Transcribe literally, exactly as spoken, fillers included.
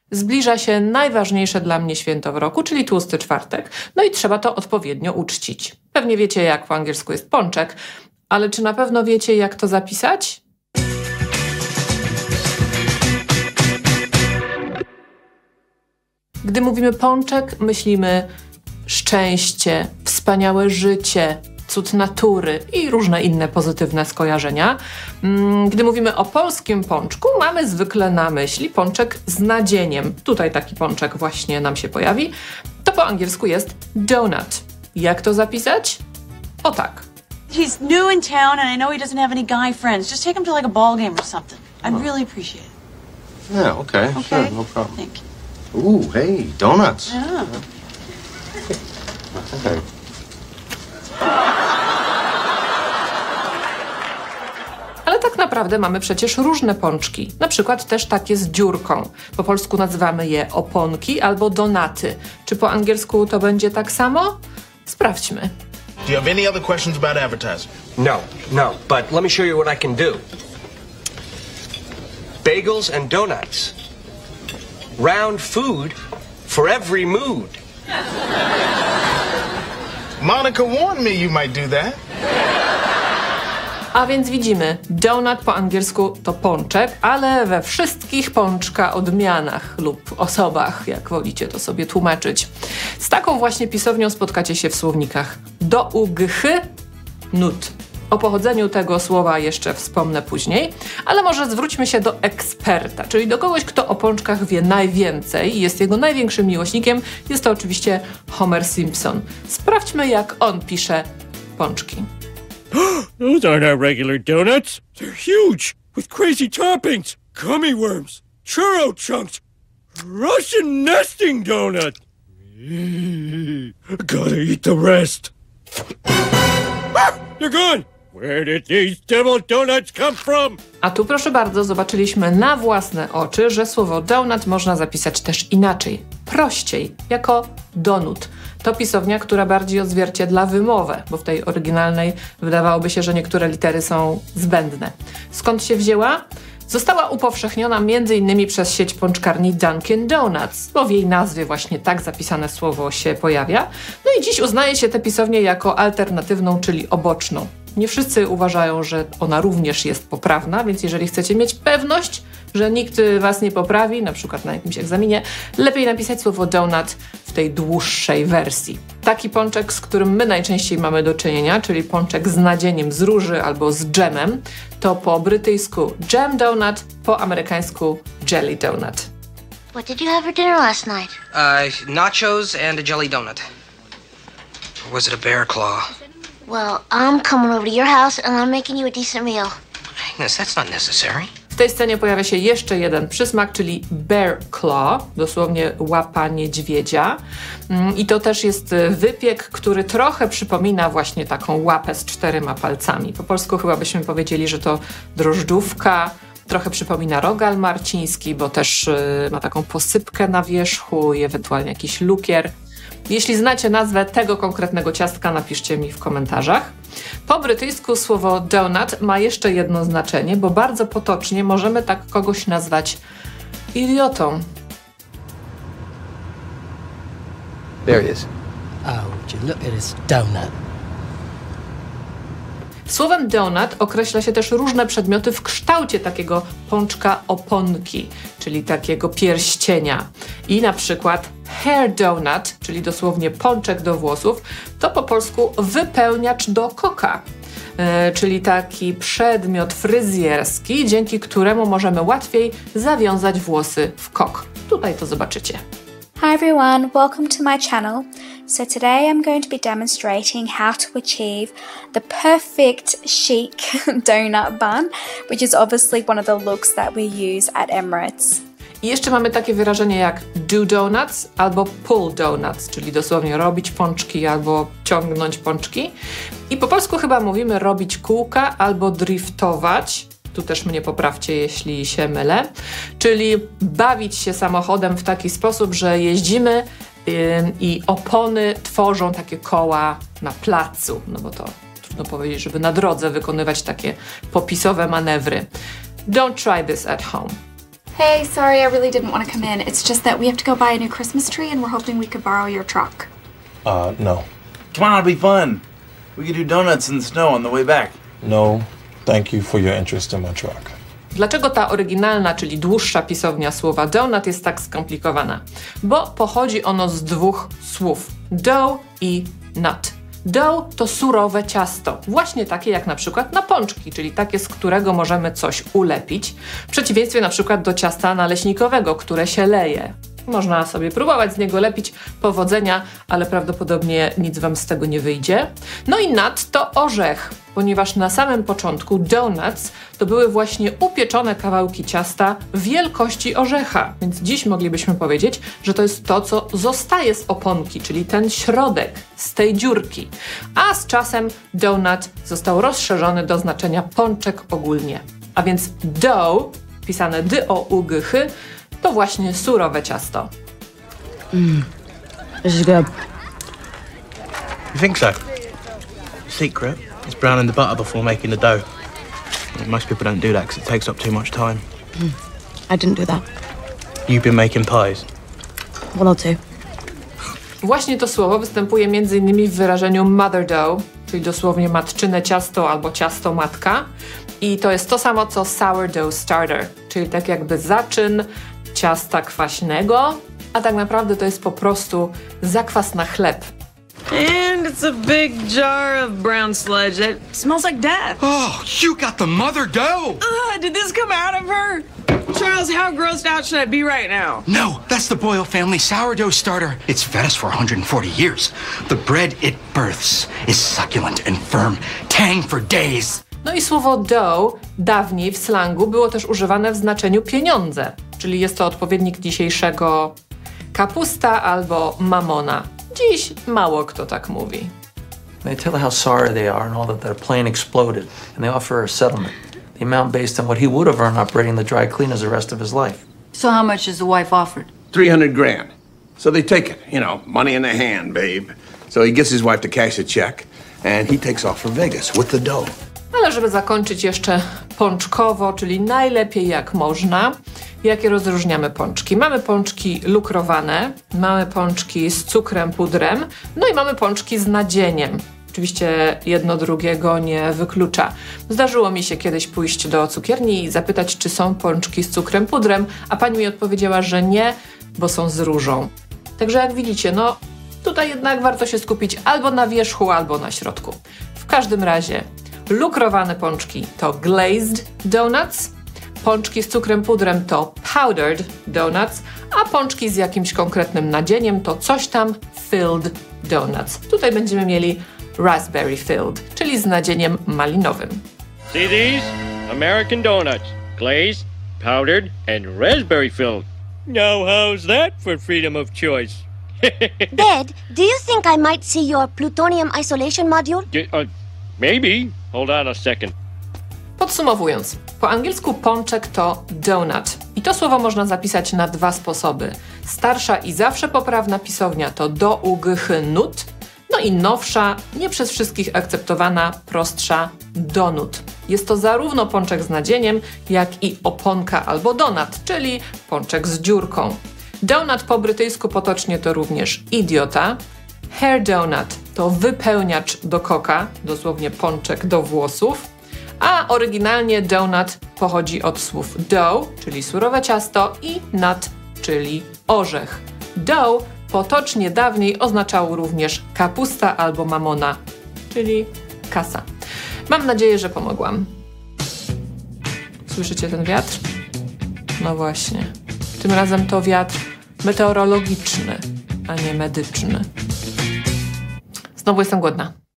Zbliża się najważniejsze dla mnie święto w roku, czyli tłusty czwartek, no i trzeba to odpowiednio uczcić. Pewnie wiecie, jak po angielsku jest pączek, ale czy na pewno wiecie, jak to zapisać? Gdy mówimy pączek, myślimy szczęście, wspaniałe życie, cud natury i różne inne pozytywne skojarzenia. Gdy mówimy o polskim pączku, mamy zwykle na myśli pączek z nadzieniem. Tutaj taki pączek właśnie nam się pojawi. To po angielsku jest donut. Jak to zapisać? O tak. He's new in town and I know he doesn't have any guy friends. Just take him to like a ball game or something. I'd really appreciate it. Yeah, okay. Okay? Sure, no problem. Thank you. Ooh, hey, donuts. Yeah. Okay. Ale tak naprawdę mamy przecież różne pączki. Na przykład też takie z dziurką. Po polsku nazywamy je oponki albo donaty. Czy po angielsku to będzie tak samo? Sprawdźmy. Do you have any other questions about advertising? No, no, but let me show you what I can do. Bagels and donuts. Round food for every mood. Monica warned me you might do that. A więc widzimy, donut po angielsku to pączek, ale we wszystkich pączka odmianach lub osobach, jak wolicie to sobie tłumaczyć. Z taką właśnie pisownią spotkacie się w słownikach do U G H, nut. O pochodzeniu tego słowa jeszcze wspomnę później, ale może zwróćmy się do eksperta, czyli do kogoś, kto o pączkach wie najwięcej i jest jego największym miłośnikiem. Jest to oczywiście Homer Simpson. Sprawdźmy, jak on pisze pączki. Those aren't our regular donuts. They're huge, with crazy toppings, gummy worms, churro chunks, Russian nesting donut. Gotta eat the rest. Ah, they're gone. Where did these devil donuts come from? A tu proszę bardzo, zobaczyliśmy na własne oczy, że słowo donut można zapisać też inaczej, prościej, jako donut. To pisownia, która bardziej odzwierciedla wymowę, bo w tej oryginalnej wydawałoby się, że niektóre litery są zbędne. Skąd się wzięła? Została upowszechniona m.in. przez sieć pączkarni Dunkin' Donuts, bo w jej nazwie właśnie tak zapisane słowo się pojawia. No i dziś uznaje się tę pisownię jako alternatywną, czyli oboczną. Nie wszyscy uważają, że ona również jest poprawna, więc jeżeli chcecie mieć pewność, że nikt was nie poprawi, na przykład na jakimś egzaminie, lepiej napisać słowo donut w tej dłuższej wersji. Taki pączek, z którym my najczęściej mamy do czynienia, czyli pączek z nadzieniem z róży albo z dżemem, to po brytyjsku jam donut, po amerykańsku jelly donut. What did you have for dinner last night? Uh, nachos and a jelly donut. Or was it a bear claw? Well, I'm coming over to your house and I'm making you a decent meal. Agnes, that's not necessary. W tej scenie pojawia się jeszcze jeden przysmak, czyli bear claw, dosłownie łapa niedźwiedzia. I to też jest wypiek, który trochę przypomina właśnie taką łapę z czterema palcami. Po polsku chyba byśmy powiedzieli, że to drożdżówka. Trochę przypomina rogal marciński, bo też y, ma taką posypkę na wierzchu i ewentualnie jakiś lukier. Jeśli znacie nazwę tego konkretnego ciastka, napiszcie mi w komentarzach. Po brytyjsku słowo donut ma jeszcze jedno znaczenie, bo bardzo potocznie możemy tak kogoś nazwać idiotą. There he is. Oh, would you look at this donut? Słowem donut określa się też różne przedmioty w kształcie takiego pączka oponki, czyli takiego pierścienia. I na przykład hair donut, czyli dosłownie pączek do włosów, to po polsku wypełniacz do koka, yy, czyli taki przedmiot fryzjerski, dzięki któremu możemy łatwiej zawiązać włosy w kok. Tutaj to zobaczycie. Hi everyone, welcome to my channel. So today I'm going to be demonstrating how to achieve the perfect chic donut bun, which is obviously one of the looks that we use at Emirates. I jeszcze mamy takie wyrażenie jak do donuts albo pull donuts, czyli dosłownie robić pączki albo ciągnąć pączki. I po polsku chyba mówimy robić kółka albo driftować. Tu też mnie poprawcie, jeśli się mylę. Czyli bawić się samochodem w taki sposób, że jeździmy yy, i opony tworzą takie koła na placu. No bo to trudno powiedzieć, żeby na drodze wykonywać takie popisowe manewry. Don't try this at home. Hey, sorry, I really didn't want to come in. It's just that we have to go buy a new Christmas tree and we're hoping we could borrow your truck. Uh, no. Come on, it'll be fun. We could do donuts in the snow on the way back. No, thank you for your interest in my truck. Dlaczego ta oryginalna, czyli dłuższa pisownia słowa donut jest tak skomplikowana? Bo pochodzi ono z dwóch słów. Dough i nut. Dough to surowe ciasto, właśnie takie jak na przykład na pączki, czyli takie, z którego możemy coś ulepić, w przeciwieństwie na przykład do ciasta naleśnikowego, które się leje. Można sobie próbować z niego lepić, powodzenia, ale prawdopodobnie nic wam z tego nie wyjdzie. No i nut to orzech, ponieważ na samym początku donuts to były właśnie upieczone kawałki ciasta wielkości orzecha, więc dziś moglibyśmy powiedzieć, że to jest to, co zostaje z oponki, czyli ten środek z tej dziurki. A z czasem donut został rozszerzony do znaczenia pączek ogólnie. A więc dough, pisane d o u g h, to właśnie surowe ciasto. Mmm, this is good. You think so? Secret is browning the butter before making the dough. Most people don't do that because it takes up too much time. Mm, I didn't do that. You've been making pies? One or two. Właśnie to słowo występuje między innymi w wyrażeniu mother dough, czyli dosłownie matczyne ciasto albo ciasto matka. I to jest to samo co sourdough starter, czyli tak jakby zaczyn ciasta kwaśnego, a tak naprawdę to jest po prostu zakwas na chleb. And it's a big jar of brown sludge that smells like death. Oh, you got the mother dough! Uh, did this come out of her? Charles, how grossed out should I be right now? No, that's the Boyle family sourdough starter. It's fed us for one hundred forty years. The bread it births is succulent and firm, tang for days. No i słowo dough dawniej w slangu było też używane w znaczeniu pieniądze, czyli jest to odpowiednik dzisiejszego kapusta albo mamona. Dziś mało kto tak mówi. They tell her how sorry they are and all that their plane exploded, and they offer her a settlement, the amount based on what he would have earned operating the dry cleaners the rest of his life. So how much is the wife offered? Three hundred grand. So they take it, you know, money in the hand, babe. So he gets his wife to cash a check, and he takes off for Vegas with the dough. Ale żeby zakończyć jeszcze pączkowo, czyli najlepiej jak można, jakie rozróżniamy pączki? Mamy pączki lukrowane, mamy pączki z cukrem, pudrem, no i mamy pączki z nadzieniem. Oczywiście jedno drugiego nie wyklucza. Zdarzyło mi się kiedyś pójść do cukierni i zapytać, czy są pączki z cukrem, pudrem, a pani mi odpowiedziała, że nie, bo są z różą. Także jak widzicie, no tutaj jednak warto się skupić albo na wierzchu, albo na środku. W każdym razie lukrowane pączki to glazed donuts, pączki z cukrem pudrem to powdered donuts, a pączki z jakimś konkretnym nadzieniem to coś tam filled donuts. Tutaj będziemy mieli raspberry filled, czyli z nadzieniem malinowym. See these? American donuts. Glazed, powdered, and raspberry filled. Now how's that for freedom of choice? Dad, do you think I might see your plutonium isolation module? Uh, maybe. Hold on a second. Podsumowując, po angielsku pączek to donut i to słowo można zapisać na dwa sposoby. Starsza i zawsze poprawna pisownia to do u g h nut, no i nowsza, nie przez wszystkich akceptowana, prostsza donut. Jest to zarówno pączek z nadzieniem, jak i oponka albo donut, czyli pączek z dziurką. Donut po brytyjsku potocznie to również idiota. Hair donut to wypełniacz do koka, dosłownie pączek do włosów. A oryginalnie donut pochodzi od słów dough, czyli surowe ciasto, i nut, czyli orzech. Dough potocznie dawniej oznaczało również kapusta albo mamona, czyli kasa. Mam nadzieję, że pomogłam. Słyszycie ten wiatr? No właśnie. Tym razem to wiatr meteorologiczny, a nie medyczny. Znowu jestem głodna.